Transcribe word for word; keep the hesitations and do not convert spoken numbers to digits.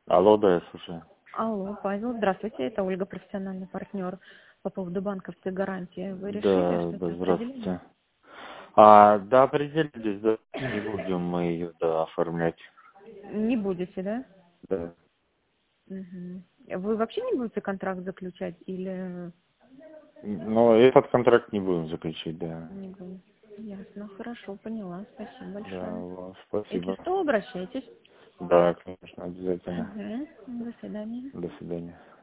Алло, да, я слушаю. Алло, Павел, здравствуйте, это Ольга, профессиональный партнер по поводу банковской гарантии. Вы решили Да, что-то да, определили? здравствуйте. А, да, определились, да, не будем мы ее, да, оформлять. Не будете, да? Да. Мгм. Вы вообще не будете контракт заключать или Но этот контракт не будем заключить, да. не будете? Ясно, хорошо, поняла. Спасибо Да, большое. вот, Если спасибо. что, обращайтесь. Да, конечно, обязательно. Мгм. До свидания. До свидания.